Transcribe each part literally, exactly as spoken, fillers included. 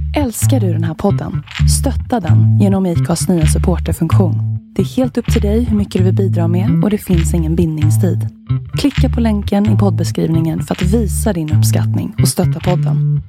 Älskar du den här podden? Stötta den genom I C A:s nya supporterfunktion. Det är helt upp till dig hur mycket du vill bidra med och det finns ingen bindningstid. Klicka på länken i poddbeskrivningen för att visa din uppskattning och stötta podden.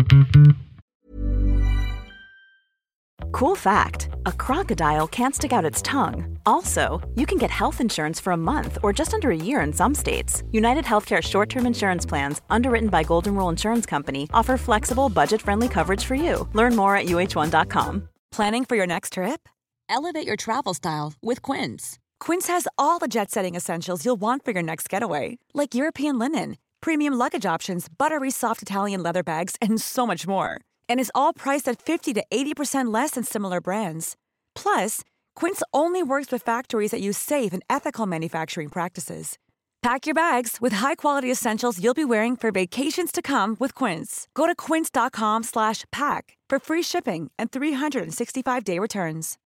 Cool fact, a crocodile can't stick out its tongue. Also, you can get health insurance for a month or just under a year in some states. United Healthcare short-term insurance plans, underwritten by Golden Rule Insurance Company, offer flexible, budget-friendly coverage for you. Learn more at U H one dot com. Planning for your next trip? Elevate your travel style with Quince. Quince has all the jet-setting essentials you'll want for your next getaway, like European linen, premium luggage options, buttery soft Italian leather bags, and so much more. And is all priced at fifty to eighty percent less than similar brands. Plus, Quince only works with factories that use safe and ethical manufacturing practices. Pack your bags with high-quality essentials you'll be wearing for vacations to come with Quince. Go to quince dot com slash pack for free shipping and three sixty-five day returns.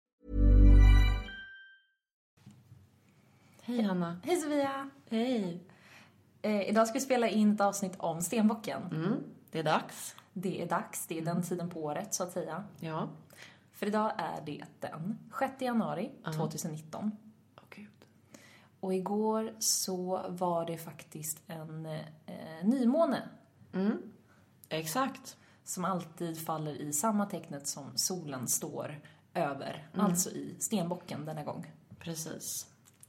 Hej Hanna. Hej Sofia. Hej. Eh, idag ska vi spela in ett avsnitt om stenbocken. Mm, det är dags. Det är dags, det är den tiden på året så att säga. Ja. För idag är det den sjätte januari uh-huh. tjugonitton. Åh gud. Och igår så var det faktiskt en eh, nymåne. Mm, exakt. Som alltid faller i samma tecknet som solen står över. Mm. Alltså i stenbocken denna gång. Precis.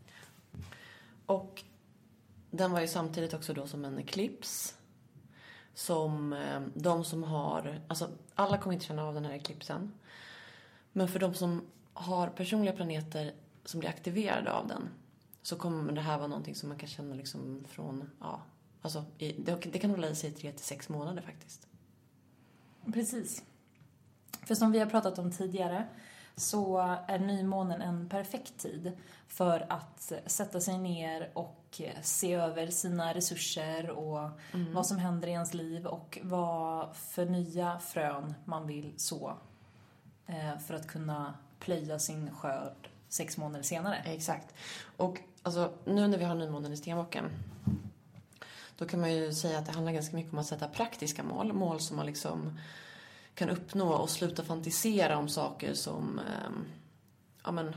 Och den var ju samtidigt också då som en eklips. Som eh, de som har, alltså alla kommer inte känna av den här eklipsen. Men för de som har personliga planeter som blir aktiverade av den, så kommer det här vara någonting som man kan känna liksom från, ja, alltså i, det, det kan hålla i sig i tre till sex månader faktiskt. Precis. För som vi har pratat om tidigare så är nymånen en perfekt tid för att sätta sig ner och se över sina resurser och mm. vad som händer i ens liv och vad för nya frön man vill så för att kunna plöja sin skörd sex månader senare. Exakt. Och alltså, nu när vi har nymånen i stenbocken, då kan man ju säga att det handlar ganska mycket om att sätta praktiska mål. Mål som man liksom kan uppnå och sluta fantisera om saker som eh, ja men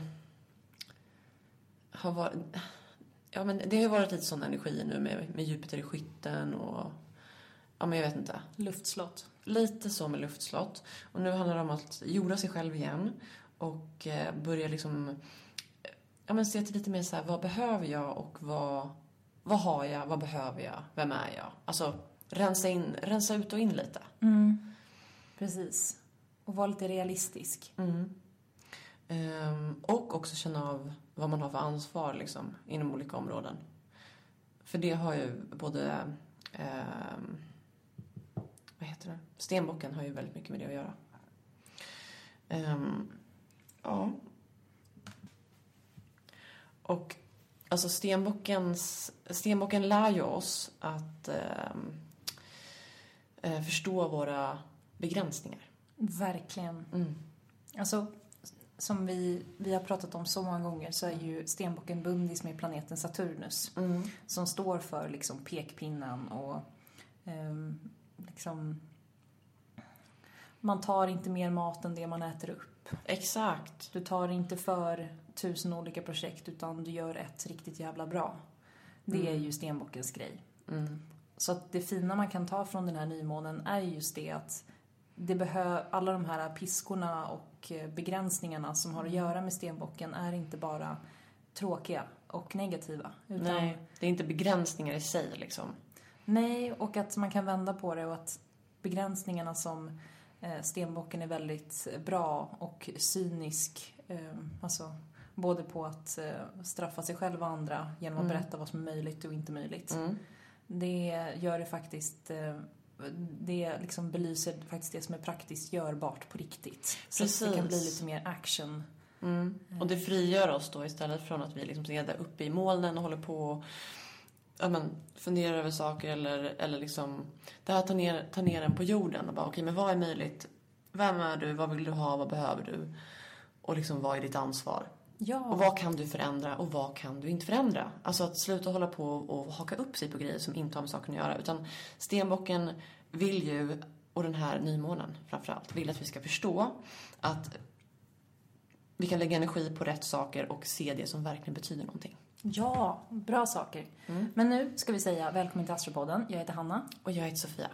har varit, ja men det har varit lite sån energi nu med, med Jupiter i skytten och ja men jag vet inte. Luftslott. Lite så med luftslott. Och nu handlar det om att jorda sig själv igen och eh, börja liksom ja men se till lite mer så här, vad behöver jag och vad vad har jag, vad behöver jag, vem är jag? Alltså rensa in, rensa ut och in lite. Mm. Precis. Och vara lite realistisk. Mm. Um, och också känna av vad man har för ansvar liksom, inom olika områden. För det har ju både um, vad heter det? Stenbocken har ju väldigt mycket med det att göra. Um, ja. Och alltså stenbockens stenbocken lär ju oss att um, uh, förstå våra begränsningar. Verkligen. Mm. Alltså, som vi, vi har pratat om så många gånger så är ju stenbocken bundis med planeten Saturnus. Mm. Som står för liksom pekpinnen och um, liksom man tar inte mer mat än det man äter upp. Exakt. Du tar inte för tusen olika projekt utan du gör ett riktigt jävla bra. Det mm. är ju stenbockens grej. Mm. Så att det fina man kan ta från den här nymånen är just det att det behö- alla de här piskorna och begränsningarna som har att göra med stenbocken är inte bara tråkiga och negativa. Utan nej, det är inte begränsningar i sig liksom. Nej, och att man kan vända på det och att begränsningarna som eh, stenbocken är väldigt bra och cynisk. Eh, alltså både på att eh, straffa sig själv och andra genom att mm. berätta vad som är möjligt och inte möjligt. Mm. Det gör det faktiskt... Eh, det liksom belyser faktiskt det som är praktiskt görbart på riktigt. Så att det kan bli lite mer action. Mm. Och det frigör oss då istället från att vi liksom är där uppe i molnen och håller på och ja, men, funderar över saker eller, eller liksom det här tar ner, tar ner en på jorden och bara okej, okay, men vad är möjligt? Vem är du? Vad vill du ha? Vad behöver du? Och liksom vad är ditt ansvar? Ja. Och vad kan du förändra och vad kan du inte förändra? Alltså att sluta hålla på och haka upp sig på grejer som inte har med saken att göra. Utan stenbocken vill ju och den här nymånen framförallt vill att vi ska förstå att vi kan lägga energi på rätt saker och se det som verkligen betyder någonting. Ja, bra saker. Mm. Men nu ska vi säga välkommen till Astropodden. Jag heter Hanna. Och jag heter Sofia.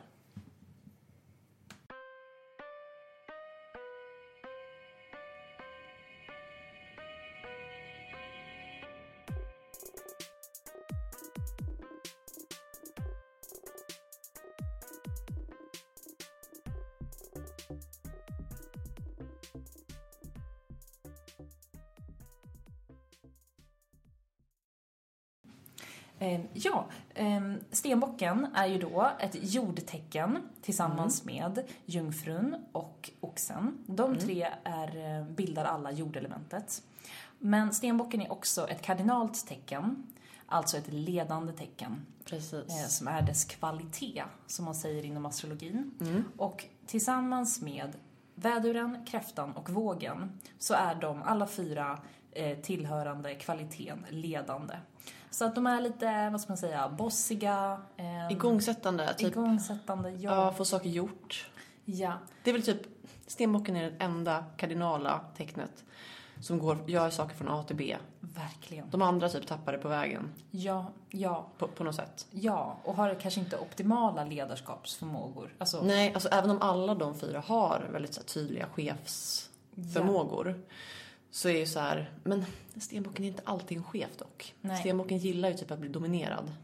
Ja, stenbocken är ju då ett jordtecken tillsammans mm. med jungfrun och oxen. De mm. tre är, bildar alla jordelementet. Men stenbocken är också ett kardinalt tecken, alltså ett ledande tecken. Precis. Som är dess kvalitet, som man säger inom astrologin. Mm. Och tillsammans med väduren, kräftan och vågen så är de alla fyra eh, tillhörande kvaliteten ledande. Så att de är lite, vad ska man säga, bossiga. Eh, igångsättande. Typ. Igångsättande, ja. Ja, få saker gjort. Ja. Det är väl typ, stenbocken är det enda kardinala tecknet som går, gör saker från A till B. Verkligen. De andra typ tappar det på vägen. Ja, ja. På, på något sätt. Ja, och har kanske inte optimala ledarskapsförmågor. Alltså... Nej, alltså även om alla de fyra har väldigt så här, tydliga chefsförmågor. Ja. Så är ju så här, men stenbocken är inte alltid en chef dock. Nej. Stenbocken gillar ju typ att bli dominerad.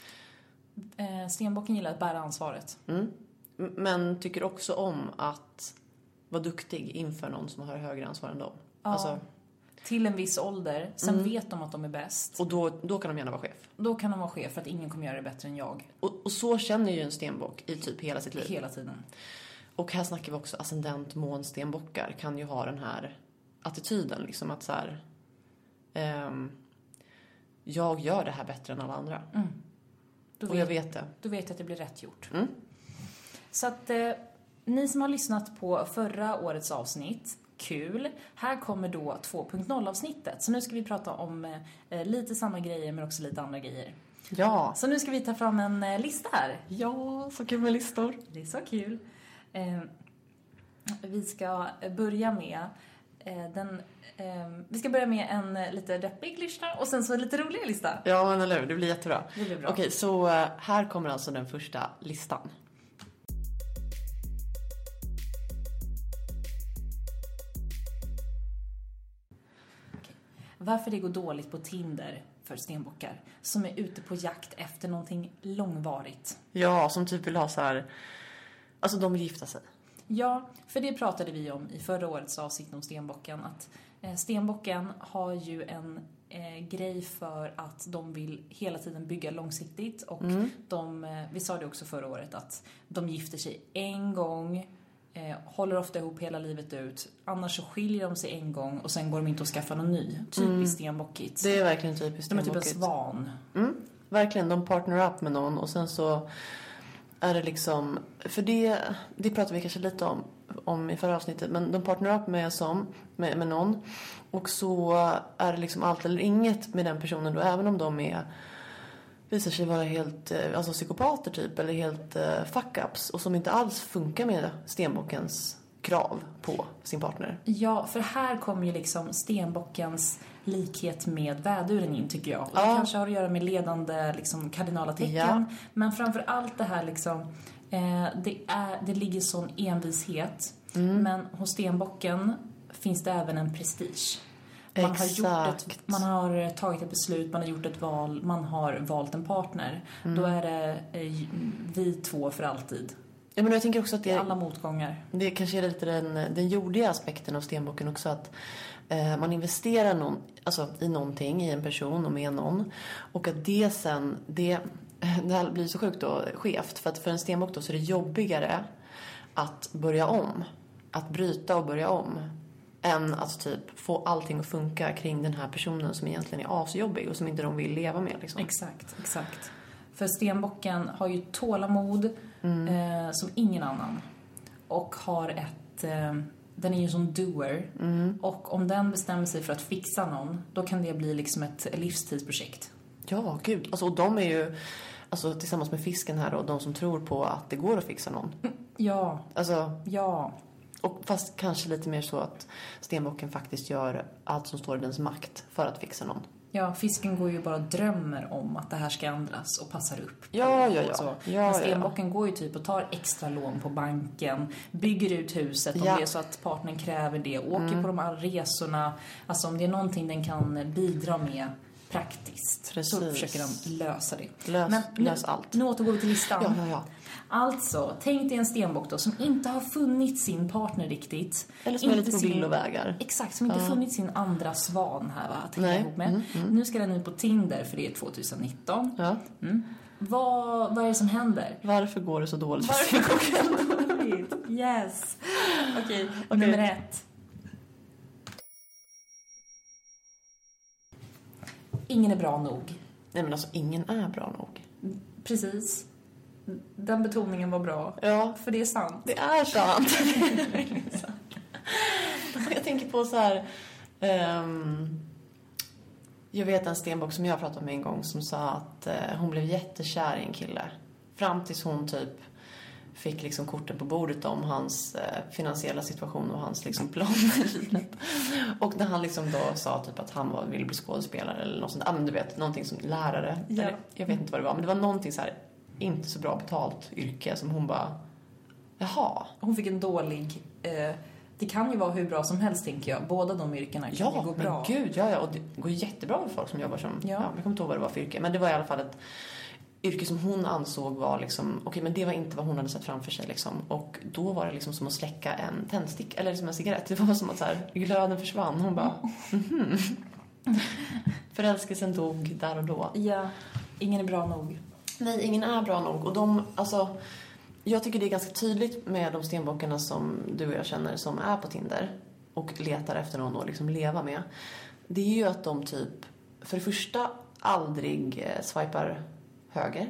Eh, stenbocken gillar att bära ansvaret. Mm. Men tycker också om att vara duktig inför någon som har högre ansvar än dem. Ja, alltså, till en viss ålder. Sen mm. vet de att de är bäst. Och då, då kan de gärna vara chef. Då kan de vara chef för att ingen kommer göra det bättre än jag. Och, och så känner ju en stenbock i typ hela sitt liv. Hela tiden. Och här snackar vi också ascendent månstenbockar kan ju ha den här attityden liksom att så här, um, jag gör det här bättre än alla andra. Mm. Och vet, jag vet det. Du vet att det blir rätt gjort. Mm. Så att eh, ni som har lyssnat på förra årets avsnitt, kul. Här kommer då två punkt noll-avsnittet. Så nu ska vi prata om eh, lite samma grejer men också lite andra grejer. Ja. Så nu ska vi ta fram en eh, lista här. Ja, så kul med listor. Det är så kul. Eh, vi ska börja med eh, den... Eh, vi ska börja med en eh, lite deppig lista och sen så en lite rolig lista. Ja, men eller hur? Det blir jättebra. Det blir bra. Okej, så eh, här kommer alltså den första listan. Varför det går dåligt på Tinder för stenbockar som är ute på jakt efter någonting långvarigt. Ja, som typ vill ha så här... Alltså, de vill gifta sig. Ja, för det pratade vi om i förra årets avsnitt om stenbocken. Att eh, stenbocken har ju en eh, grej för att de vill hela tiden bygga långsiktigt. Och mm. de, eh, vi sa det också förra året, att de gifter sig en gång... Eh, håller ofta ihop hela livet ut. Annars så skiljer de sig en gång och sen går de inte att skaffa någon ny. Typiskt mm. stenbockigt. Det är verkligen typiskt stenbockigt. De är typ en svan. Mm. Verkligen, de partner up med någon och sen så är det liksom... För det, det pratar vi kanske lite om, om i förra avsnittet. Men de partner up med, som, med, med någon och så är det liksom allt eller inget med den personen då. Även om de är... visar sig vara helt alltså psykopater typ eller helt uh, fuck-ups och som inte alls funkar med stenbockens krav på sin partner. Ja, för här kommer ju liksom stenbockens likhet med väduren in, tycker jag. Och ja. Det kanske har att göra med ledande liksom kardinala tecken, ja. Men framför allt det här liksom eh, det, är, det ligger sån envishet, mm. men hos stenbocken finns det även en prestige. Man har, gjort ett, man har tagit ett beslut, man har gjort ett val, man har valt en partner. Mm. Då är det eh, vi två för alltid. Ja, men jag tänker också att det, alla motgångar. Det kanske är lite den, den jordiga aspekten av stenbocken också. Att eh, man investerar någon, alltså, i någonting, i en person och med någon. Och att det sen, det, det här blir så sjukt då, skevt. För att för en stenbock då så är det jobbigare att börja om. Att bryta och börja om. Än att typ få allting att funka kring den här personen som egentligen är asjobbig och som inte de vill leva med. Liksom. Exakt, exakt. För stenbocken har ju tålamod mm. eh, som ingen annan. Och har ett... Eh, den är ju som doer. Mm. Och om den bestämmer sig för att fixa någon, då kan det bli liksom ett livstidsprojekt. Ja, gud. Alltså, och de är ju... Alltså tillsammans med fisken här och de som tror på att det går att fixa någon. Ja. Alltså, Ja. och fast kanske lite mer så att stenbocken faktiskt gör allt som står i dens makt för att fixa någon. Ja, fisken går ju bara och drömmer om att det här ska ändras och passar upp. Ja, ja, ja. Så. ja, Men ja. stenbocken går ju typ och tar extra lån på banken, bygger ut huset om Ja. det är så att partnern kräver det, åker Mm. på de här resorna. Alltså om det är någonting den kan bidra med praktiskt Precis. så försöker den lösa det. Lös, Men nu, lös allt. nu återgår vi till listan. Ja, ja, ja. Alltså, tänk dig en stenbock då som inte har funnit sin partner riktigt. Eller som är Inte lite på sin- villovägar. Exakt, som inte funnit sin andra svan här va, att hänga Nej. ihop med. Mm, mm. Nu ska den ut på Tinder för det är tjugonitton. Ja. Mm. Vad, vad är det som händer? Varför går det så dåligt för Varför stenbocken? går det dåligt? Yes. Okej, Okej. nummer ett. Ingen är bra nog. Nej, men alltså, ingen är bra nog. Precis. Den betoningen var bra. Ja, För det är sant. det är sant. Det är verkligen sant. Jag tänker på så här... ehm, jag vet en stenbock som jag pratade med en gång som sa att eh, hon blev jättekär i en kille. Fram tills hon typ fick liksom korten på bordet om hans eh, finansiella situation och hans liksom planer i livet. Och när han liksom då sa typ att han var, ville bli skådespelare eller något sånt. Ah, men du vet, någonting som lärare. Ja. Eller, jag vet inte vad det var, men det var någonting så här inte så bra betalt yrke som hon bara, jaha. Hon fick en dålig... Eh, det kan ju vara hur bra som helst, tänker jag. Båda de yrkena kan ju Ja, gå men bra. gud, ja, ja. Och det går jättebra för folk som jobbar som, ja. Ja. Ja, jag kommer inte ihåg vad det var för yrke. Men det var i alla fall ett yrke som hon ansåg var liksom, okej, okay, men det var inte vad hon hade sett framför sig liksom. Och då var det liksom som att släcka en tändstick, eller som en cigarett. Det var som att så här, glöden försvann. Hon bara, mhm. Förälskelsen dog där och då. Ja, ingen är bra nog. Nej, ingen är bra nog. Och de, alltså, jag tycker det är ganska tydligt med de stenbockarna som du och jag känner som är på Tinder och letar efter någon att liksom leva med. Det är ju att de typ, för det första, aldrig eh, swipar höger.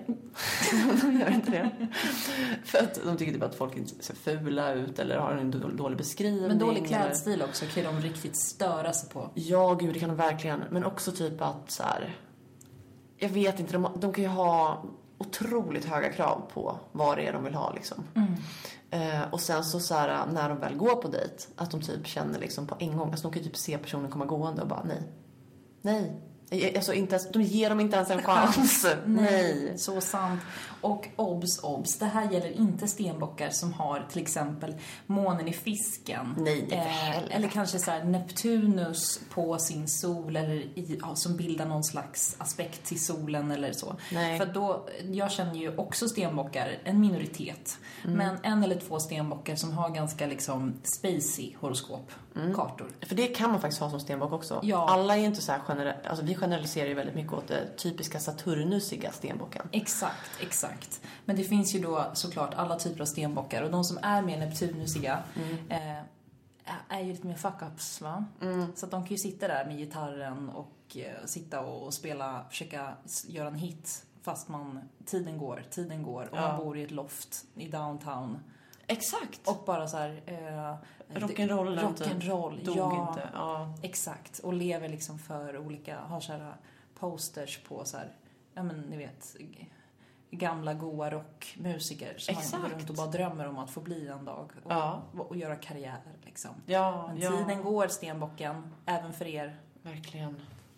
De gör inte det. För att de tycker typ att folk inte ser fula ut eller har en do- dålig beskrivning. Men dålig eller- klädstil också kan de riktigt störa sig på. Ja, gud, det kan de verkligen. Men också typ att så här, jag vet inte, de, de kan ju ha otroligt höga krav på vad det är de vill ha liksom. Mm. Eh, och sen så, så här, när de väl går på dejt, att de typ känner liksom på en gång, alltså de kan ju typ se personen komma gående och bara nej. Nej. Alltså inte ens, de ger dem inte ens en chans. Nej. Så sant. Och obs, obs. Det här gäller inte stenbockar som har till exempel månen i fisken. Nej, inte heller. Eller kanske så här Neptunus på sin sol eller i, ja, som bildar någon slags aspekt till solen eller så. Nej. För då, jag känner ju också stenbockar, en minoritet. Mm. Men en eller två stenbockar som har ganska liksom spacey horoskop, kartor. För det kan man faktiskt ha som stenbock också. Ja. Alla är inte så här generella, alltså vi generaliserar ju väldigt mycket åt det typiska saturnusiga stenbocken. Exakt, exakt. Men det finns ju då såklart alla typer av stenbockar. Och de som är mer neptunusiga Mm. eh, är ju lite mer fuck-ups, va? Mm. Så att de kan ju sitta där med gitarren och eh, sitta och spela, försöka s- göra en hit. Fast man, tiden går, tiden går. Och Ja. man bor i ett loft i downtown. Exakt. Och bara så här... Eh, Rock'n'roll det- Rock'n'roll, dog ja. inte. Ja. Exakt. Och lever liksom för olika, har så här posters på så här, ja men ni vet, g- gamla goa rockmusiker som man går Exakt. runt och bara drömmer om att få bli en dag och, Ja. och göra karriär liksom. Ja, Men ja. tiden går, stenbocken, även för er. Verkligen.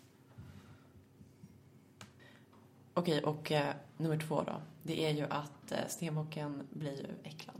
Okej, och eh, nummer två då. Det är ju att eh, stenbocken blir ju äcklad.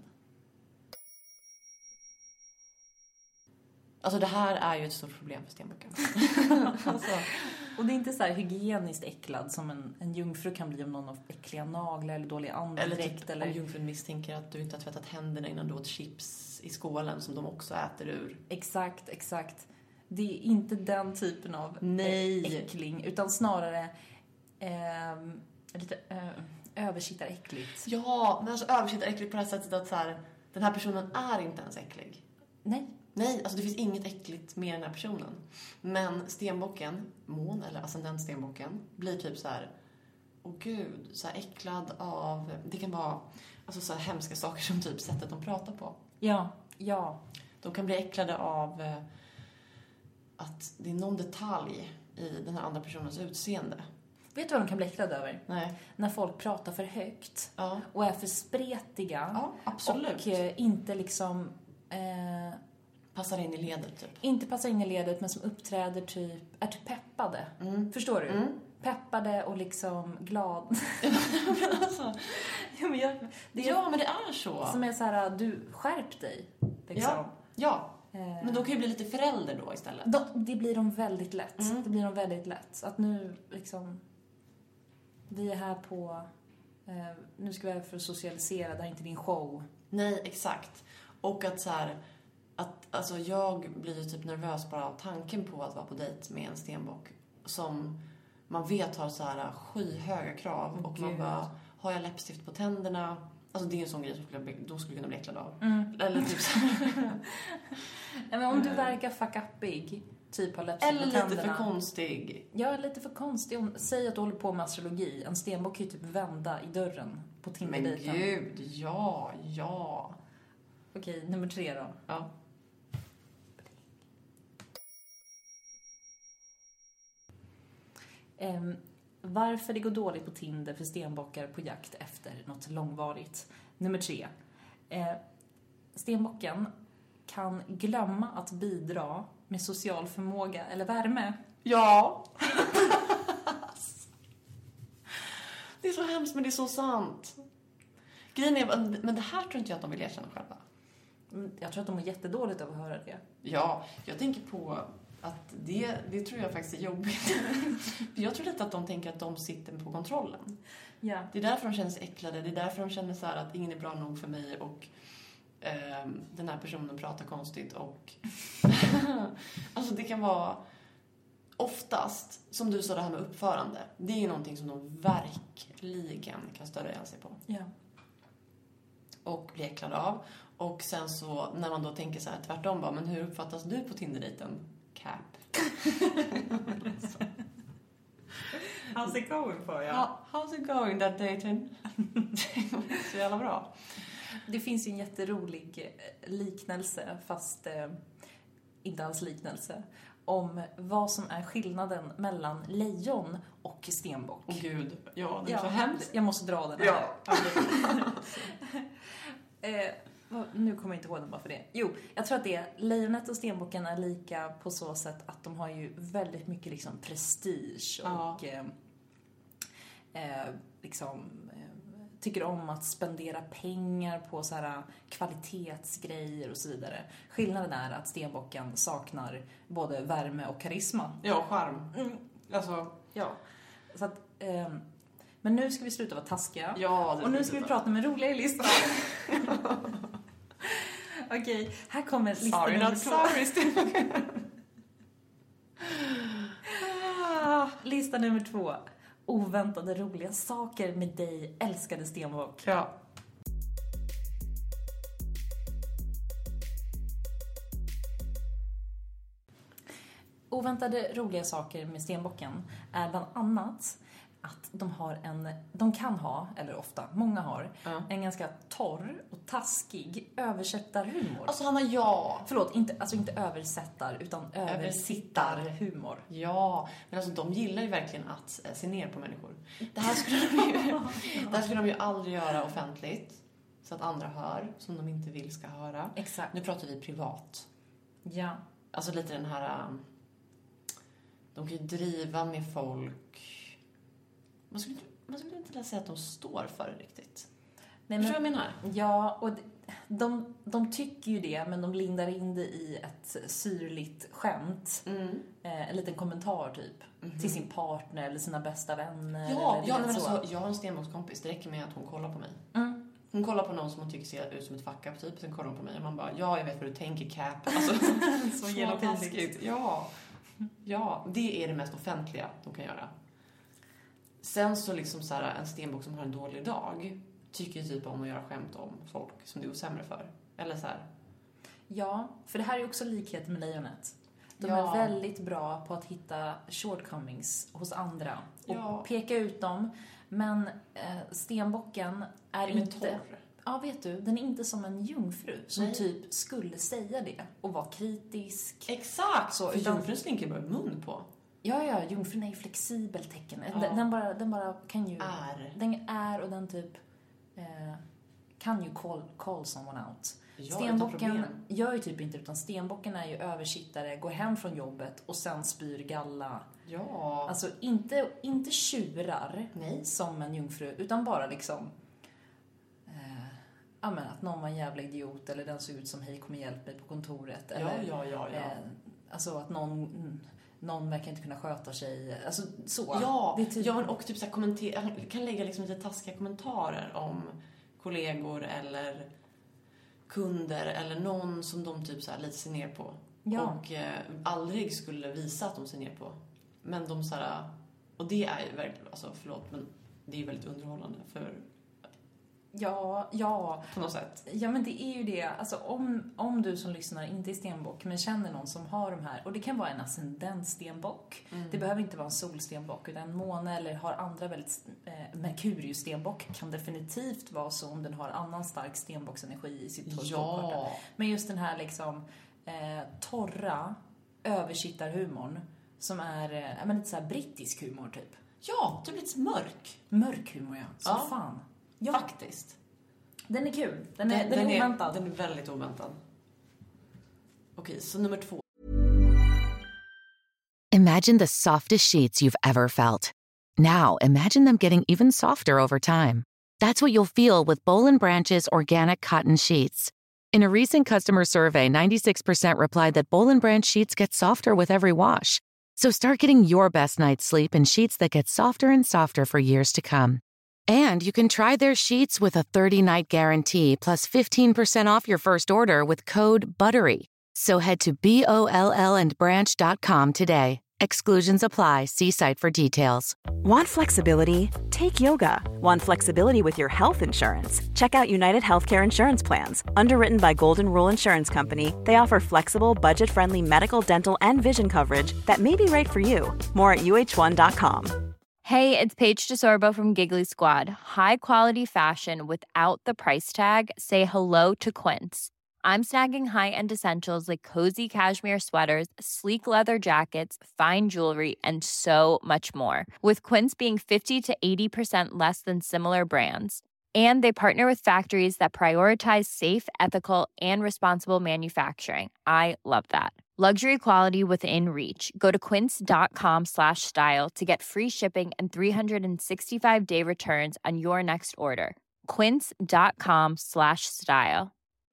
Alltså det här är ju ett stort problem för stenbocken. Alltså, och det är inte så här hygieniskt äcklad som en, en jungfru kan bli om någon har äckliga naglar eller dålig andedräkt. Eller typ eller... om jungfrun misstänker att du inte har tvättat händerna innan du åt chips i skålen som de också äter ur. Exakt, exakt. Det är inte den typen av Nej. äckling, utan snarare ehm, lite äh, översittaräckligt. Ja, men alltså översitta äckligt på det här sättet att så här, den här personen är inte ens äcklig. Nej. Nej, alltså det finns inget äckligt med den här personen. Men stenbocken, mån eller ascendent stenbocken, blir typ så här, åh gud, så här äcklad av, det kan vara alltså så här hemska saker som typ sättet de pratar på. Ja, ja. De kan bli äcklade av eh, att det är någon detalj i den här andra personens utseende. Vet du vad de kan bli äcklade över? Nej. När folk pratar för högt. Ja. Och är för spretiga. Ja, absolut. Och eh, inte liksom... Eh, Passar in i ledet typ. inte passar in i ledet, men som uppträder typ... Är typ peppade. Mm. Förstår du? Mm. Peppade och liksom glad. alltså, ja, men jag, det är, ja, men det är så. Som är så här, du skärp dig. Liksom. Ja, ja. Eh, Men då kan ju bli lite förälder då istället. Då, det blir de väldigt lätt. Mm. Det blir de väldigt lätt. Att nu liksom... Vi är här på... Eh, nu ska vi här för att socialisera, det här är inte din show. Nej, exakt. Och att så här... Att, alltså jag blir ju typ nervös bara av tanken på att vara på dejt med en stenbock. Som man vet har så här skyhöga krav. Oh, och man Gud. bara, har jag läppstift på tänderna? Alltså det är en sån grej som skulle, de skulle kunna bli äcklade av. Mm. Eller typ så Ja, men om du verkar fuck upig, typ har läppstift Eller på lite tänderna. för konstig. Ja, lite för konstig. Om- Säg att du håller på med astrologi. En stenbock kan ju typ vända i dörren på Men Tinder-dejten. gud, ja, ja. Okej, nummer tre då. Ja. Ehm, varför det går dåligt på Tinder för stenbockar på jakt efter något långvarigt. Nummer tre. Eh, stenbocken kan glömma att bidra med social förmåga eller värme. Ja. Det är så hemskt, men det är så sant. Grejen är, men det här tror inte jag att de vill erkänna själva. Mm, Jag tror att de är jättedåligt av att höra det. Ja, jag tänker på att det, det tror jag faktiskt är jobbigt. För jag tror lite att de tänker att de sitter på kontrollen. Ja. Det är därför de känner sig äcklade. Det är därför de känner så här att ingen är bra nog för mig och eh, den här personen pratar konstigt. Och alltså det kan vara oftast, som du sa det här med uppförande. Det är ju någonting som de verkligen kan störa igen sig på. Ja. Och bli äcklad av. Och sen så när man då tänker så här tvärtom bara, men hur uppfattas du på Tinder-dejten? Cap. How's it going for you? How, how's it going that dating? Så jävla bra. Det finns ju en jätterolig eh, liknelse, fast eh, inte alls liknelse, om vad som är skillnaden mellan lejon och stenbock. Åh gud, ja, det är Ja, så hemskt. jag måste dra den här. Ja. eh, vad- nu kommer jag inte ihåg den bara för det. Jo, jag tror att det är lejonet och stenbocken är lika på så sätt att de har ju väldigt mycket liksom prestige Ja. och eh, eh, liksom eh, tycker om att spendera pengar på så här kvalitetsgrejer och så vidare. Skillnaden är att stenbocken saknar både värme och karisma. Ja, charm. Mm. Alltså, Ja, så att, ehm, men nu ska vi sluta vara taskiga. ja. det Och nu är ska vi så. prata med roligare listor. Okej, här kommer lista Sorry, nummer not två. sorry. Ah, lista nummer två. Oväntade roliga saker med dig, älskade stenbock. Ja. Oväntade roliga saker med stenbocken är bland annat att de har en, de kan ha, eller ofta, många har, Ja. en ganska torr och taskig översättarhumor. Alltså Hanna, ja. Förlåt, inte, alltså inte översättar, utan översittarhumor. Ja, men alltså de gillar ju verkligen att eh, se ner på människor. Det här skulle de ju, det här skulle de ju aldrig göra offentligt. Så att andra hör, som de inte vill ska höra. Exakt. Nu pratar vi privat. Ja. Alltså lite den här... um, De kan ju driva med folk. Man skulle, inte- man skulle inte vilja säga att de står för det riktigt. Nej, Förstår du vad jag menar? Ja, och de, de, de tycker ju det, men de lindar in det i ett syrligt skämt. Mm. Eh, en liten kommentar typ. Till sin partner eller sina bästa vänner. Ja, eller ja vet men så. alltså, jag har en stenbockskompis. Det räcker med att hon kollar på mig. Mm. Hon kollar på någon som hon tycker ser ut som ett fuck up typ. Sen kollar hon på mig och man bara, ja jag vet vad du tänker Cap. Alltså, Så genomskinligt. taskigt. Ja. Ja, det är det mest offentliga de kan göra. Sen så liksom så här, en stenbock som har en dålig dag tycker ju typ om att göra skämt om folk som det går sämre för. Eller så här. Ja, för det här är också likhet med lejonet. De Ja. är väldigt bra på att hitta shortcomings hos andra. Och Ja. peka ut dem. Men eh, stenbocken är Är den inte... torr? Ja, vet du, den är inte som en jungfru som Nej. typ skulle säga det och vara kritisk. Exakt! Så, För utan- jungfrun slinker bara mun på. Ja, ja, jungfrun är ju flexibel tecken. Ja. Den, den, bara, den bara kan ju... Är. Den är och den typ eh, kan ju call, call someone out. Ja, Stenbocken gör ju typ inte, utan stenbocken är ju översittare, går hem från jobbet och sen spyr galla. Ja. Alltså inte, inte tjurar Nej. som en jungfru, utan bara liksom eh, ja, men att någon var en jävla idiot, eller den såg ut som hej kom hjälp mig på kontoret. Ja, Eller, ja, ja, ja. Eh, alltså att någon, någon verkar inte kunna sköta sig. Alltså så. Ja, det är typ... ja men och typ så här kommentera, kan lägga liksom lite taskiga kommentarer om kollegor eller kunder eller någon som de typ så här lite ser ner på. Ja. Och eh, aldrig skulle visa att de ser ner på. Men de så här, och det är ju verkligen, alltså förlåt, men det är ju väldigt underhållande för Ja, ja. på något sätt. Ja, men det är ju det. Alltså om, om du som lyssnar inte är stenbock men känner någon som har de här, och det kan vara en ascendent stenbock. Mm. Det behöver inte vara en solstenbock, utan en måne eller har andra väldigt eh, Merkurius stenbock kan definitivt vara så om den har annan stark stenbocksenergi i sitt horoskopkarta. Ja. Men just den här liksom eh, torra översittarhumorn som är eh, men lite så här brittisk humor typ. Ja, typ lite mörk. Mörk humor, ja. Så Ja. fan. Ja. Faktiskt. Den är kul. Den är, den, Den, är är, oväntad. den är väldigt oväntad. Okej, så nummer två. Imagine the softest sheets you've ever felt. Now, imagine them getting even softer over time. That's what you'll feel with Boll and Branch's organic cotton sheets. In a recent customer survey, ninety-six percent replied that Boll and Branch sheets get softer with every wash. So start getting your best night's sleep in sheets that get softer and softer for years to come. And you can try their sheets with a thirty-night guarantee plus fifteen percent off your first order with code BUTTERY. So head to B O L L and branch dot com today. Exclusions apply. See site for details. Want flexibility? Take yoga. Want flexibility with your health insurance? Check out United Healthcare Insurance Plans. Underwritten by Golden Rule Insurance Company, they offer flexible, budget-friendly medical, dental, and vision coverage that may be right for you. More at U H one dot com. Hey, it's Paige DeSorbo from Giggly Squad. High quality fashion without the price tag. Say hello to Quince. I'm snagging high-end essentials like cozy cashmere sweaters, sleek leather jackets, fine jewelry, and so much more. With Quince being fifty to eighty percent less than similar brands. And they partner with factories that prioritize safe, ethical, and responsible manufacturing. I love that. Luxury quality within reach. Go to quince.com slash style to get free shipping and three sixty-five day returns on your next order. Quince.com slash style.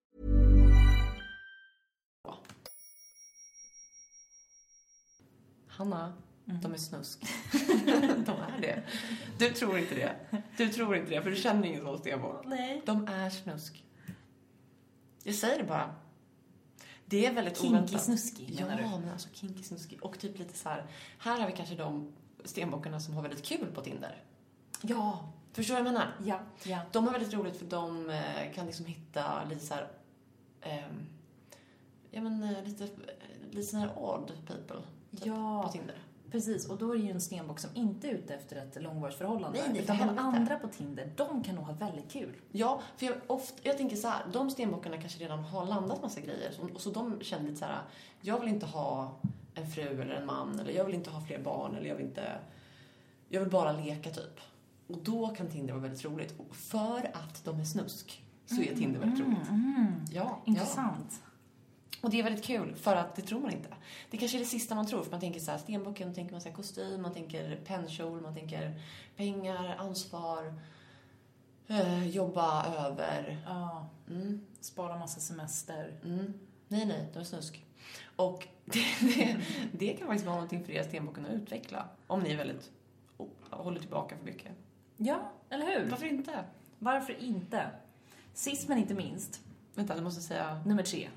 Hanna, mm. de är snusk. De är det. Du tror inte det. Du tror inte det, för du känner ingen sån stenbock. Nej. De är snusk. Jag säger det bara. Det är väldigt kinky oväntat. Snuskig, ja, menar du? men alltså kinky snuskig. Och typ lite så här. Här har vi kanske de stenbockarna som har väldigt kul på Tinder. Ja. Förstår du vad jag menar? Ja, ja. De har väldigt roligt för de eh, kan liksom hitta lite så här... Eh, ja, men eh, lite, lite sån här odd people. Typ, Ja. på Tinder. Precis, och då är det ju en stenbock som inte är ute efter ett långvårdsförhållande. Nej, nej, utan för de helvete. andra på Tinder, de kan nog ha väldigt kul. Ja, för jag, ofta, jag tänker så här, de stenbockarna kanske redan har landat massa grejer. Så, och så de känner lite så här, jag vill inte ha en fru eller en man, eller jag vill inte ha fler barn, eller jag vill inte, jag vill bara leka typ. Och då kan Tinder vara väldigt roligt. Och för att de är snusk så är Tinder väldigt roligt. Mm. Ja, Intressant. Ja. Och det är väldigt kul, för att det tror man inte. Det kanske är det sista man tror, för man tänker så här, stenbocken, man tänker man så här, kostym, man tänker pennkjol, man tänker pengar, ansvar, eh, jobba över. Ja, Mm. spara massa semester. Mm. Nej, nej, de är snusk. Och det, det, det kan faktiskt vara någonting för er stenbocken att utveckla, om ni är väldigt, oh, håller tillbaka för mycket. Ja, eller hur? Varför inte? Varför inte? Sist men inte minst, Vänta, jag måste säga... nummer tre.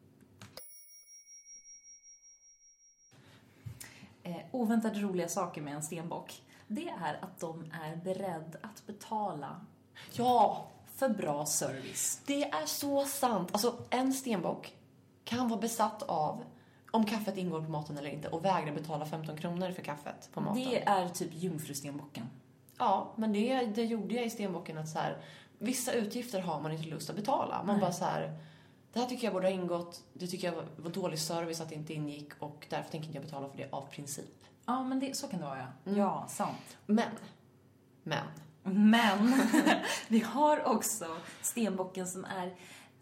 Eh, oväntat roliga saker med en stenbock, det är att de är beredd att betala Ja, för bra service. det är så sant. Alltså, en stenbock kan vara besatt av om kaffet ingår på maten eller inte och vägra betala femton kronor för kaffet på maten. Det är typ jungfrustenbocken. Ja, men det, det gjorde jag i stenbocken, att så här, vissa utgifter har man inte lust att betala. Man Nej. bara så här, det här tycker jag borde ha ingått, det tycker jag var, var dålig service att det inte ingick, och därför tänker inte jag betala för det av princip. Ja, men det, så kan det vara, ja. Mm. Ja, sant. Men, men. Men, vi har också stenbocken som är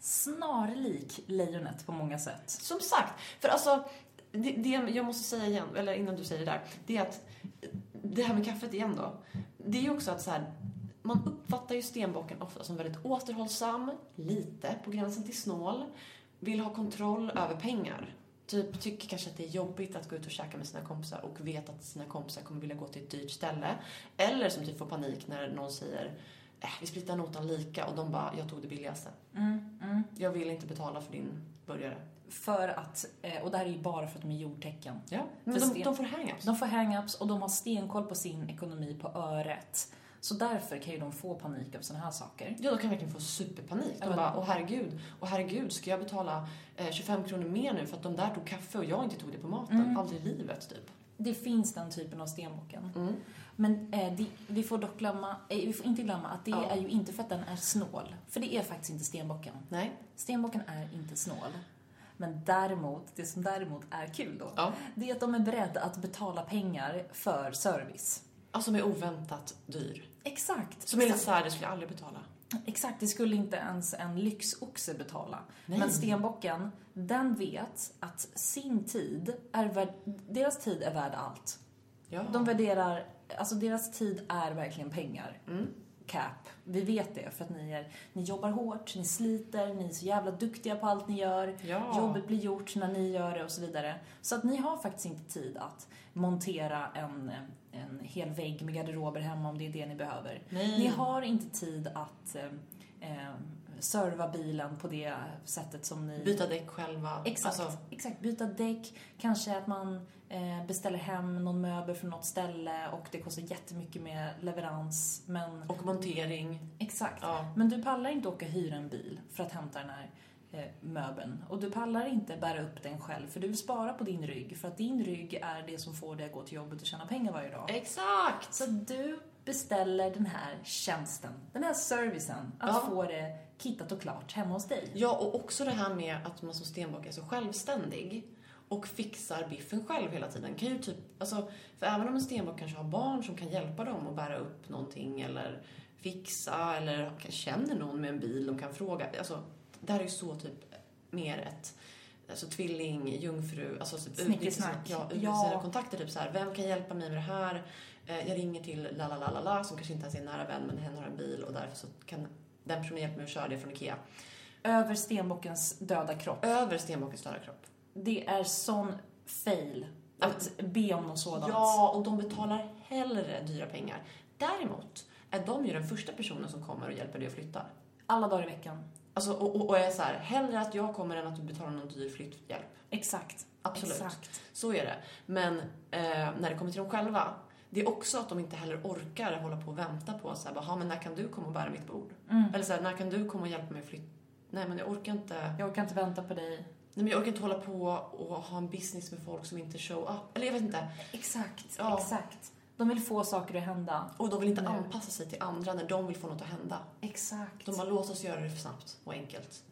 snarlik lejonet på många sätt. Som sagt, för alltså, det, det jag måste säga igen, eller innan du säger det där, det är att det här med kaffet igen då, det är ju också att så här, man uppfattar ju stenbocken ofta som väldigt återhållsam, lite på gränsen till snål, vill ha kontroll över pengar. Typ tycker kanske att det är jobbigt att gå ut och käka med sina kompisar och vet att sina kompisar kommer vilja gå till ett dyrt ställe. Eller som typ får panik när någon säger äh, vi splittar notan lika och de bara, jag tog det billigaste. Mm, mm. Jag vill inte betala för din burgare. För att, och det här är ju bara för att de är jordtecken. Ja, men de, sten, de får hang-ups. De får hang-ups och de har stenkoll på sin ekonomi på öret. Så därför kan ju de få panik av såna här saker. Ja, de kan verkligen få superpanik. De bara, åh herregud, åh herregud, ska jag betala eh, tjugofem kronor mer nu för att de där tog kaffe och jag inte tog det på maten? Mm. Aldrig i livet, typ. Det finns den typen av stenbocken. Mm. Men eh, det, vi får dock glömma, eh, vi får inte glömma att det ja. är ju inte för att den är snål. För det är faktiskt inte stenbocken. Nej. Stenbocken är inte snål. Men däremot, det som däremot är kul då, ja. det är att de är beredda att betala pengar för service. Alltså som är oväntat dyr. Exakt. Som är lite såhär, det skulle jag aldrig betala. Exakt, det skulle inte ens en lyxoxe betala. Nej. Men stenbocken, den vet att sin tid är värd, deras tid är värd allt. Ja. De värderar, alltså deras tid är verkligen pengar. Mm. Cap. Vi vet det för att ni, är, ni jobbar hårt, ni sliter, ni är så jävla duktiga på allt ni gör. Ja. Jobbet blir gjort när ni gör det och så vidare. Så att ni har faktiskt inte tid att montera en, en hel vägg med garderober hemma om det är det ni behöver. Nej. Ni har inte tid att eh, serva bilen på det sättet som ni... Byta däck själva. Exakt, alltså... exakt. Byta däck. Kanske att man eh, beställer hem någon möbel från något ställe och det kostar jättemycket med leverans. Men... Och montering. Exakt. Ja. Men du pallar inte åka hyra en bil för att hämta den här eh, möbeln. Och du pallar inte bära upp den själv för du vill spara på din rygg. För att din rygg är det som får dig att gå till jobbet och tjäna pengar varje dag. Exakt! Så du beställer den här tjänsten, den här servicen, att ja. få det kittat och klart hemma hos dig. Ja, och också det här med att man som stenbock är så självständig och fixar biffen själv hela tiden. Kan ju typ, alltså, för även om en stenbock kanske har barn som kan hjälpa dem att bära upp någonting eller fixa eller känner någon med en bil de kan fråga. Alltså, det här är ju så typ mer ett alltså tvilling, jungfru, alltså snickesnack. Ja, ja. kontakter typ så här, vem kan hjälpa mig med det här? Jag ringer till lalalala som kanske inte ens är en nära vän men hen har en bil och därför så kan den personen hjälpa mig att köra det från Ikea. Över stenbockens döda kropp. Över stenbockens döda kropp. Det är sån fail att be om något sådant. Ja, och de betalar hellre dyra pengar. Däremot är de ju den första personen som kommer och hjälper dig att flytta. Alla dagar i veckan. Alltså, och, och, och är så här, hellre att jag kommer än att du betalar någon dyr flytthjälp. Exakt. Absolut. Exakt. Så är det. Men eh, när det kommer till dem själva, det är också att de inte heller orkar hålla på och vänta på så här, bara, men när kan du komma och bära mitt bord? Mm. Eller så här, när kan du komma och hjälpa mig att flytta? Nej, men jag orkar inte. Jag orkar inte vänta på dig. Nej, men jag orkar inte hålla på och ha en business med folk som inte show up. Eller jag vet inte. Exakt, ja. exakt. De vill få saker att hända. Och de vill inte nu. anpassa sig till andra när de vill få något att hända. Exakt. De bara låt oss göra det för snabbt och enkelt.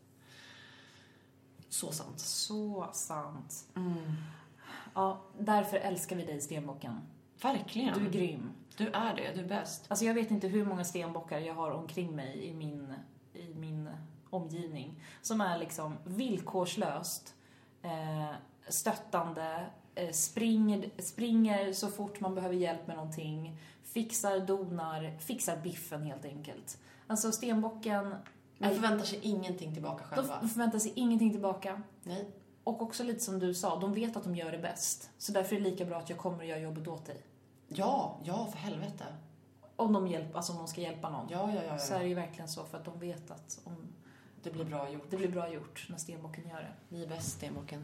Så sant. Så sant. Mm. Ja, därför älskar vi dig, stenbocken. Verkligen. Du är grym. Du är det, du är bäst. Alltså jag vet inte hur många stenbockar jag har omkring mig i min, i min omgivning. Som är liksom villkorslöst eh, stöttande, eh, springer, springer så fort man behöver hjälp med någonting. Fixar, donar, fixar biffen helt enkelt. Alltså stenbocken... Men förväntar sig ingenting tillbaka själva. De förväntar sig ingenting tillbaka. Nej. Och också lite som du sa, de vet att de gör det bäst. Så därför är det lika bra att jag kommer och gör jobbet åt dig. Ja, ja, för helvete. Om de, hjälp, alltså om de ska hjälpa någon. Ja, ja, ja, ja. Så är det ju verkligen så för att de vet att om det blir bra gjort. Det blir bra gjort när stenbocken gör det. Ni är bäst, stenbocken.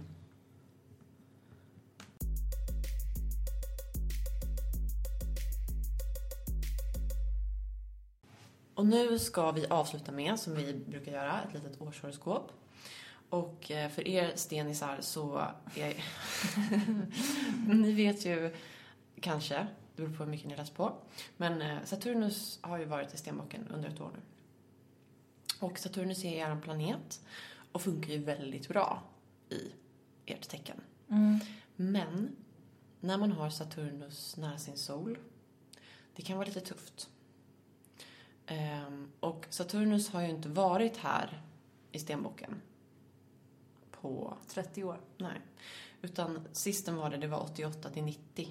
Och nu ska vi avsluta med, som vi brukar göra, ett litet årshoroskop. Och för er stenisar så är... ni vet ju kanske, det beror på hur mycket ni läst på. Men Saturnus har ju varit i stenbocken under ett år nu. Och Saturnus är er planet och funkar ju väldigt bra i ert tecken. Mm. Men när man har Saturnus nära sin sol, det kan vara lite tufft. Um, och Saturnus har ju inte varit här i stenbocken på trettio år. Nej. Utan sisten var det, det var åttioåtta till nittio.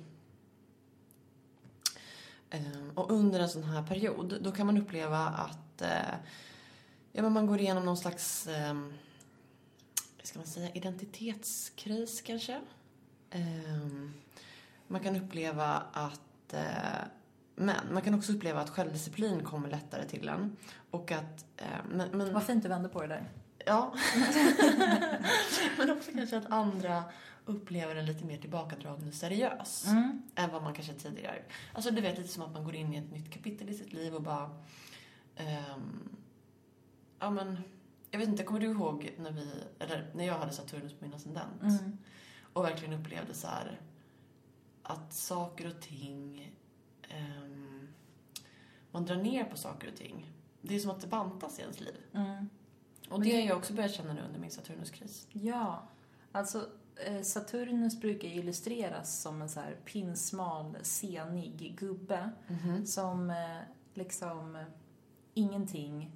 Um, och under en sån här period, då kan man uppleva att uh, ja, men man går igenom någon slags um, ska man säga, identitetskris kanske. Um, man kan uppleva att uh, men man kan också uppleva att självdisciplin kommer lättare till en. Och att... Eh, men, men, vad fint du vände på det där. Ja. Men också kanske att andra upplever en lite mer tillbakadragen och seriös. Mm. Än vad man kanske tidigare. Alltså du vet, lite som att man går in i ett nytt kapitel i sitt liv och bara... Um, ja men... Jag vet inte, kommer du ihåg när vi... Eller när jag hade Saturnus på min ascendent. Mm. Och verkligen upplevde så här... Att saker och ting... Um, man drar ner på saker och ting. Det är som att det bantas i ens liv. Mm. Och det har jag också börjat känna nu under min Saturnuskris. Ja, alltså Saturnus brukar illustreras som en så här pinsmal, senig gubbe. Mm-hmm. Som liksom ingenting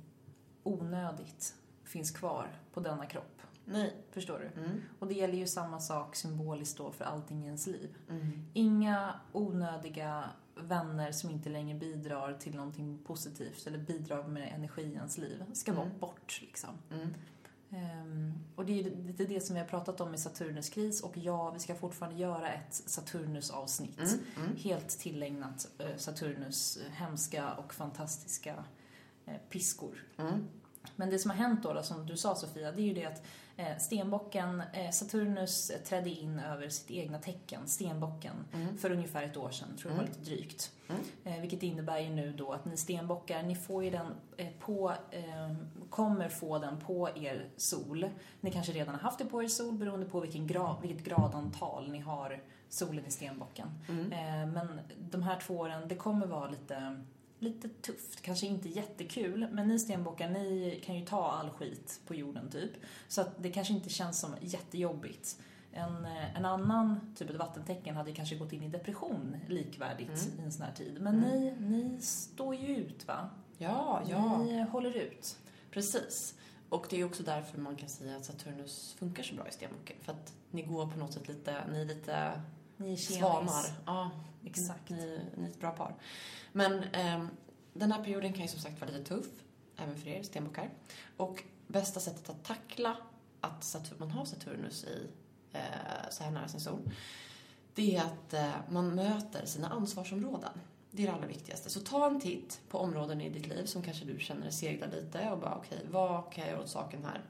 onödigt finns kvar på denna kropp. Nej. Förstår du? Mm. Och det gäller ju samma sak symboliskt då för allting i ens liv. Mm. Inga onödiga vänner som inte längre bidrar till någonting positivt eller bidrar med energi i ens liv ska mm. vara bort liksom. Mm. Um, och det är lite det som vi har pratat om i Saturnuskris, och ja, vi ska fortfarande göra ett Saturnus-avsnitt mm. Mm. helt tillägnat uh, Saturnus hemska och fantastiska uh, piskor. Mm. Men det som har hänt då, då, som du sa Sofia, det är ju det att eh, stenbocken, eh, Saturnus trädde in över sitt egna tecken, stenbocken, mm. för ungefär ett år sedan, tror jag mm. var lite drygt. Mm. Eh, vilket innebär ju nu då att ni stenbockar, ni får ju den eh, på, eh, kommer få den på er sol. Ni kanske redan har haft det på er sol beroende på vilken grad, vilket gradantal ni har solen i stenbocken. Mm. Eh, men de här två åren, det kommer vara lite... lite tufft, kanske inte jättekul, men ni stenbockar, ni kan ju ta all skit på jorden typ, så att det kanske inte känns som jättejobbigt. En, en annan typ av vattentecken hade kanske gått in i depression likvärdigt mm. i en sån här tid, men mm. ni, ni står ju ut, va? Ja, ja. Ni håller ut. Precis. Och det är också därför man kan säga att Saturnus funkar så bra i stenbocken, för att ni går på något sätt lite, ni är lite ni är svanar. Ja, exakt. Ni, ni är ett bra par. Men eh, den här perioden kan ju som sagt vara lite tuff, även för er stenbockar. Och bästa sättet att tackla att Saturn, man har Saturnus i eh, så här nära sin sol, det är att eh, man möter sina ansvarsområden. Det är det allra viktigaste. Så ta en titt på områden i ditt liv som kanske du känner seglar lite och bara okej, okay, vad kan jag göra åt saken här?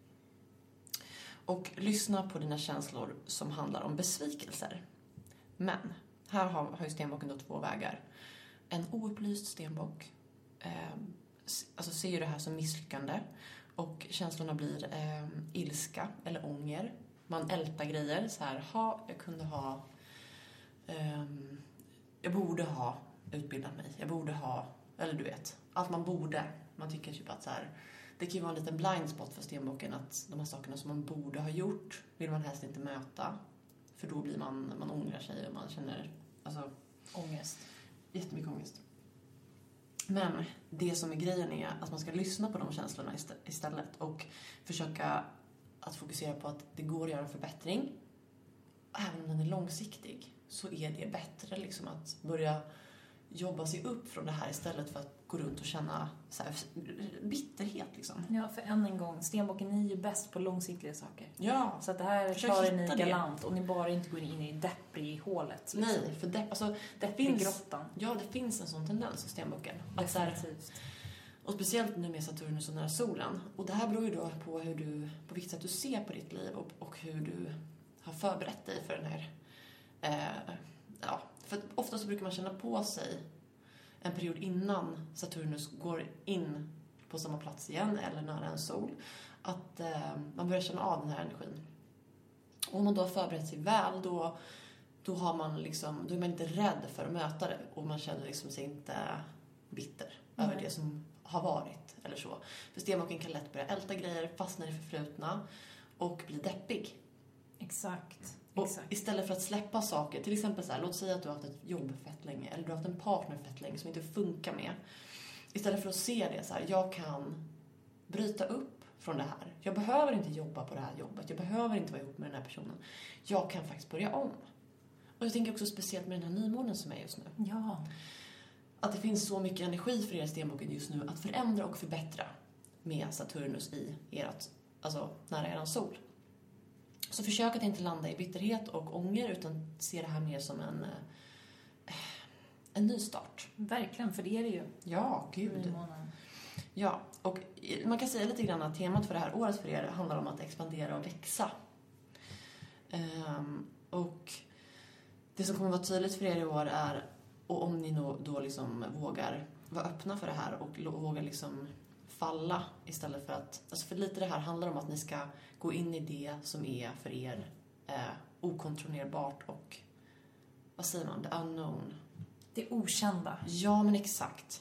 Och lyssna på dina känslor som handlar om besvikelser. Men här har, har ju stenbocken då två vägar. En oupplyst stenbock eh, alltså ser ju det här som misslyckande, och känslorna blir eh, ilska eller ånger. Man ältar grejer så här, ha, jag kunde ha eh, jag borde ha utbildat mig, jag borde ha, eller du vet, allt man borde. Man tycker typ att så här, det kan ju vara en liten blind spot för stenbocken, att de här sakerna som man borde ha gjort vill man helst inte möta, för då blir man, man ångrar sig och man känner alltså ångest. Jättemycket ångest. Men det som är grejen är att man ska lyssna på de känslorna istället och försöka att fokusera på att det går att göra en förbättring. Även om den är långsiktig så är det bättre liksom att börja jobba sig upp från det här istället för att gå runt och känna så här bitterhet liksom. Ja, för än en gång, stenbocken, ni är ju bäst på långsiktiga saker. Ja. Så att det här klarar ni galant det. Och ni bara inte går in i depprig-hålet. Liksom. Nej, för depp, alltså, det finns, grottan. Ja, det finns en sån tendens i stenbocken. Att så här, och speciellt nu med Saturnus och nära solen. Och det här beror ju då på hur du, på vilket sätt du ser på ditt liv och, och hur du har förberett dig för den här eh, ja, för att ofta så brukar man känna på sig en period innan Saturnus går in på samma plats igen eller nära en sol, att eh, man börjar känna av den här energin. Och om man då har förberett sig väl, då, då, har man liksom, då är man inte rädd för att möta det, och man känner liksom sig inte bitter mm. över det som har varit eller så. För stenbocken kan lätt börja älta grejer, fastna i det förflutna och bli deppig. Exakt. Och Exakt. istället för att släppa saker, till exempel så här, låt säga att du har haft ett jobb fett länge, eller du har haft en partner fett länge som inte funkar med. Istället för att se det så här, jag kan bryta upp från det här. Jag behöver inte jobba på det här jobbet, jag behöver inte vara ihop med den här personen. Jag kan faktiskt börja om. Och jag tänker också speciellt med den här nymånen som är just nu. Ja. Att det finns så mycket energi för er stenbocken just nu att förändra och förbättra med Saturnus i ert, alltså nära eran sol. Så försök att inte landa i bitterhet och ånger utan se det här mer som en, eh, en ny start. Verkligen, för det är det ju. Ja, gud. Nymånen. Ja, och man kan säga lite grann att temat för det här året för er handlar om att expandera och växa. Um, och det som kommer vara tydligt för er i år är, och om ni då, då liksom vågar vara öppna för det här och vågar liksom falla istället för att, alltså för lite det här handlar om att ni ska gå in i det som är för er eh, okontrollerbart och, vad säger man, the unknown. Det okända. Ja, men exakt.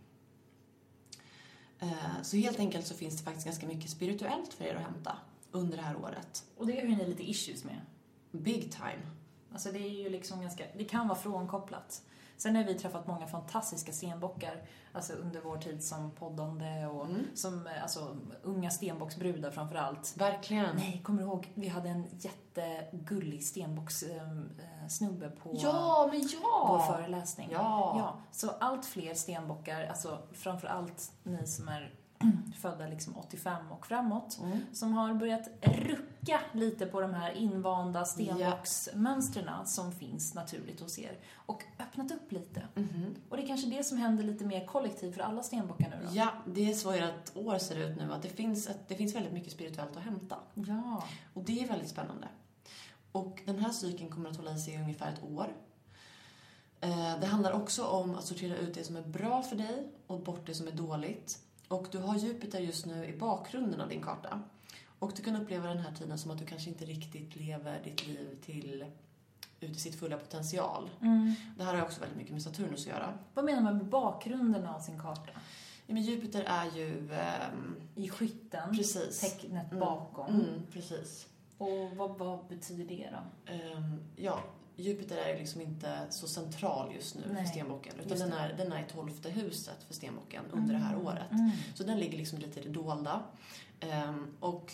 Eh, så helt enkelt så finns det faktiskt ganska mycket spirituellt för er att hämta under det här året. Och det har ju ni lite issues med. Big time. Alltså det är ju liksom ganska, det kan vara frånkopplat. Sen har vi träffat många fantastiska stenbockar, alltså under vår tid som poddande och Mm. som alltså, unga stenbocksbrudar framförallt. Verkligen. Nej, kommer du ihåg? Vi hade en jättegullig stenbockssnubbe på Ja, men ja! vår föreläsning. Ja. Ja, så allt fler stenbockar, alltså framförallt ni som är födda liksom åttiofem och framåt, Mm. som har börjat rucka lite på de här invanda stenbocksmönstren som finns naturligt hos er och öppnat upp lite. Mhm. Och det är kanske det som händer lite mer kollektivt för alla stenbockar nu då. Ja, det är så ert år ser ut nu. Att det, finns ett, det finns väldigt mycket spirituellt att hämta. Ja. Och det är väldigt spännande. Och den här cykeln kommer att hålla i sig i ungefär ett år. Eh, det handlar också om att sortera ut det som är bra för dig och bort det som är dåligt. Och du har Jupiter just nu i bakgrunden av din karta. Och du kan uppleva den här tiden som att du kanske inte riktigt lever ditt liv till ut i sitt fulla potential. Mm. Det här har också väldigt mycket med Saturnus att göra. Vad menar man med bakgrunden av sin karta? Ja, men Jupiter är ju... ehm, I skytten, Precis. tecknet Mm. bakom. Mm, precis. Och vad, vad betyder det då? Ehm, ja, Jupiter är ju liksom inte så central just nu Nej, för stenbocken. Utan just den det. är, den är i tolfte huset för stenbocken under det här året. Mm. Så den ligger liksom lite i det dolda. Ehm, och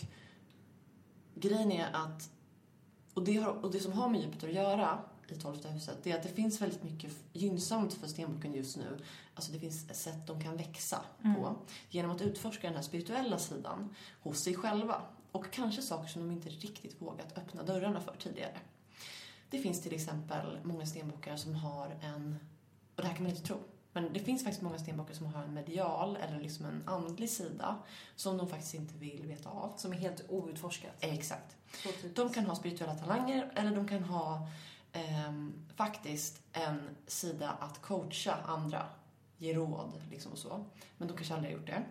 grejen är att, och det, har, och det som har med Jupiter att göra i tolfte huset, det är att det finns väldigt mycket gynnsamt för stenbocken just nu. Alltså det finns sätt de kan växa Mm. på genom att utforska den här spirituella sidan hos sig själva. Och kanske saker som de inte riktigt vågat öppna dörrarna för tidigare. Det finns till exempel många stenbockar som har en, och det här kan man inte tro, men det finns faktiskt många stenbockar som har en medial eller liksom en andlig sida som de faktiskt inte vill veta av. Som är helt outforskat. Exakt. Så typiskt. De kan ha spirituella talanger eller de kan ha ehm, faktiskt en sida att coacha andra, ge råd liksom och så. Men de kanske aldrig har gjort det.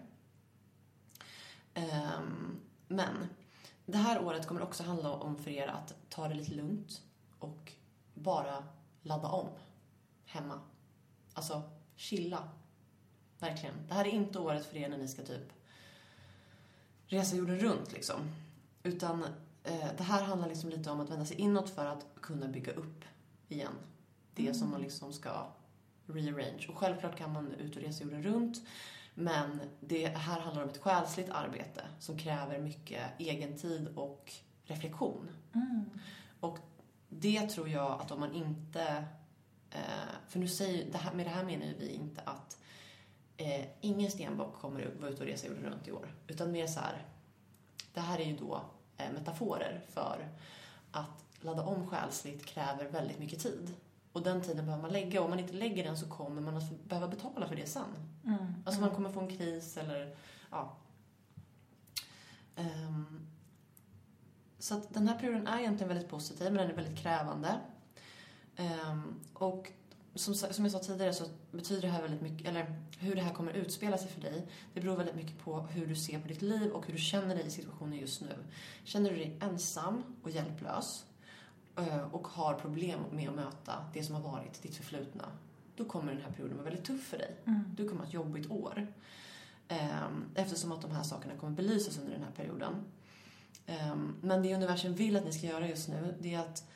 Ehm, men det här året kommer också handla om för er att ta det lite lugnt och bara ladda om hemma. Alltså chilla. Verkligen. Det här är inte året för er när ni ska typ resa jorden runt liksom. Utan eh, det här handlar liksom lite om att vända sig inåt för att kunna bygga upp igen. Det Mm. som man liksom ska rearrange. Och självklart kan man ut och resa jorden runt. Men det här handlar om ett själsligt arbete som kräver mycket egen tid och reflektion. Mm. Och det tror jag att om man inte... Eh, för nu säger, det här, med det här menar ju vi inte att eh, ingen stenbock kommer att vara ute och resa jorden runt i år. Utan mer så här... Det här är ju då eh, metaforer för att ladda om själsligt kräver väldigt mycket tid. Och den tiden behöver man lägga. Och om man inte lägger den så kommer man att behöva betala för det sen. Mm. Alltså man kommer få en kris eller... Ja. Um, så att den här perioden är egentligen väldigt positiv, men den är väldigt krävande. Um, och som, som jag sa tidigare så betyder det här väldigt mycket, eller hur det här kommer utspela sig för dig, det beror väldigt mycket på hur du ser på ditt liv och hur du känner dig i situationen just nu. Känner du dig ensam och hjälplös och har problem med att möta det som har varit ditt förflutna, då kommer den här perioden vara väldigt tuff för dig. Mm. Du kommer att ha ett jobbigt år. Eftersom att de här sakerna kommer belysas under den här perioden. Um, men det universum vill att ni ska göra just nu, det är att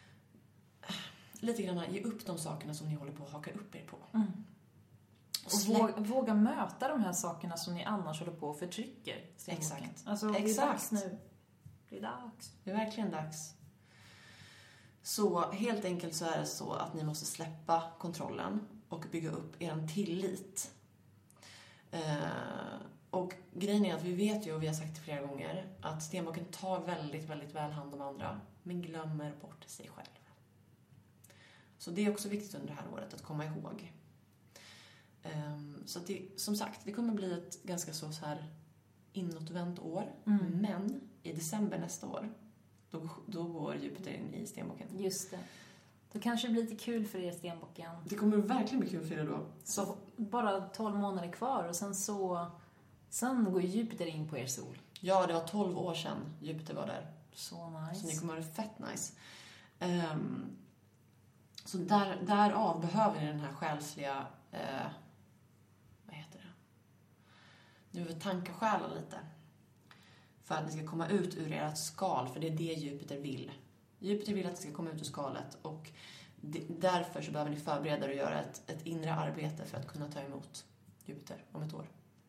lite grann ge upp de sakerna som ni håller på att haka upp er på. Mm. Och våga, våga möta de här sakerna som ni annars håller på och förtrycker. Exakt. Alltså, det är dags nu. Det är dags. Det är verkligen dags. Så helt enkelt så är det så att ni måste släppa kontrollen och bygga upp er tillit. Eh, och grejen är att vi vet ju, och vi har sagt det flera gånger, att stenbocken tar väldigt, väldigt väl hand om andra, men glömmer bort sig själv. Så det är också viktigt under det här året att komma ihåg. Um, så att det, som sagt, det kommer bli ett ganska så, så här inåtvänt år. Mm. Men i december nästa år, då, då går Jupiter in i stenbocken. Just det. Då kanske det blir lite kul för er, stenbocken. Det kommer verkligen bli kul för er då. Så bara tolv månader kvar och sen så sen går Jupiter in på er sol. Ja, det var tolv år sedan Jupiter var där. Så nice. Så ni kommer ha det fett nice. Um, så där, därav behöver ni den här själsliga... Uh, vad heter det? Nu vill vi tanka själen lite. För att ni ska komma ut ur ert skal. För det är det Jupiter vill. Jupiter vill att ni ska komma ut ur skalet. Och det, därför så behöver ni förbereda er och göra ett, ett inre arbete för att kunna ta emot Jupiter om ett år.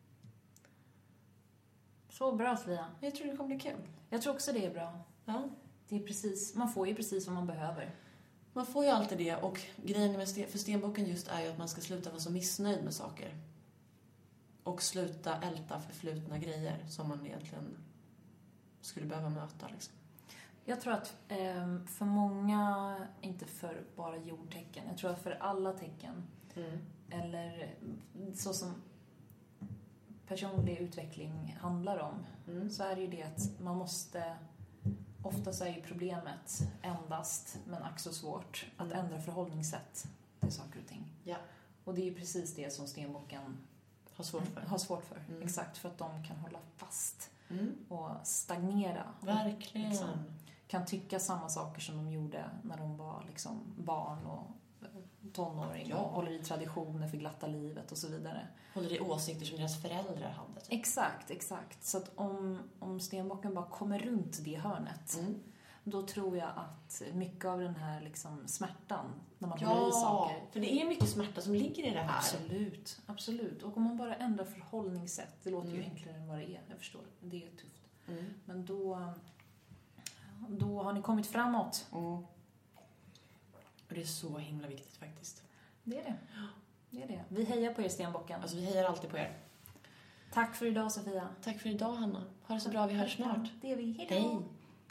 Så bra, Sofia. Jag tror det kommer bli kul. Jag tror också det är bra. Ja. Det är precis, man får ju precis vad man behöver. Man får ju alltid det. Och grejen med sten, för stenbocken just är ju att man ska sluta vara så missnöjd med saker. Och sluta älta förflutna grejer som man egentligen skulle behöva möta. Liksom. Jag tror att eh, för många, inte för bara jordtecken, jag tror att för alla tecken, mm. eller så som personlig utveckling handlar om, mm. så är det ju det att man måste, oftast är ju problemet endast, men ack så svårt, att mm. ändra förhållningssätt till saker och ting. Ja. Och det är ju precis det som stenbocken har svårt för. Har svårt för. Mm. Exakt, för att de kan hålla fast mm. och stagnera. Verkligen. Och liksom, kan tycka samma saker som de gjorde när de var liksom barn och tonåring. Ja. Och håller i traditioner för glatta livet och så vidare. Håller i åsikter som deras föräldrar hade. Typ. Exakt, exakt. Så att om, om stenbocken bara kommer runt det hörnet, mm. då tror jag att mycket av den här liksom smärtan, när man ja, håller i saker. För det är mycket smärta som ligger i det här. Absolut, absolut. Och om man bara ändrar förhållningssätt, det låter mm. ju enklare än vad det är, jag förstår. Det är tufft. Mm. Men då, då har ni kommit framåt. Mm. Och det är så himla viktigt faktiskt. Det är det. Det är det. Vi hejar på er, stenbocken. Alltså vi hejar alltid på er. Tack för idag, Sofia. Tack för idag, Hanna. Ha det så bra, vi hörs snart. Det är vi. Hej då. Hej.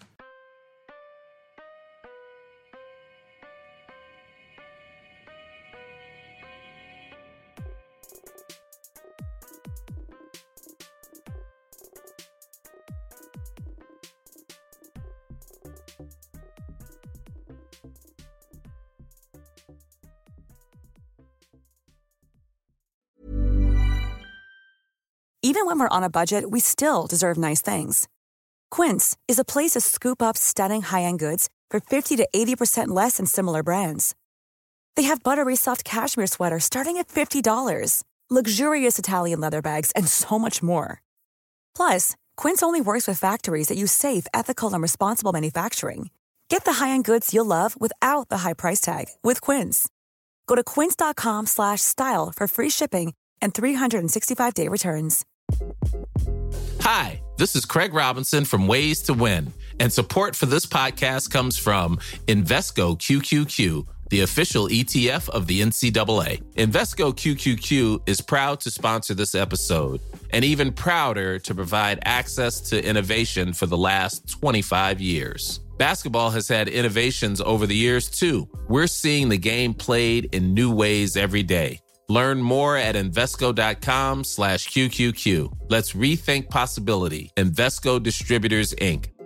Even when we're on a budget, we still deserve nice things. Quince is a place to scoop up stunning high-end goods for fifty to eighty percent less than similar brands. They have buttery soft cashmere sweaters starting at fifty dollars, luxurious Italian leather bags, and so much more. Plus, Quince only works with factories that use safe, ethical, and responsible manufacturing. Get the high-end goods you'll love without the high price tag with Quince. Go to quince.com slash style for free shipping and three sixty-five day returns. Hi, this is Craig Robinson from Ways to Win, and support for this podcast comes from Invesco Q Q Q, the official E T F of the N C double A. Invesco Q Q Q is proud to sponsor this episode, and even prouder to provide access to innovation for the last twenty-five years. Basketball has had innovations over the years, too. We're seeing the game played in new ways every day. Learn more at Invesco.com slash QQQ. Let's rethink possibility. Invesco Distributors, Incorporated.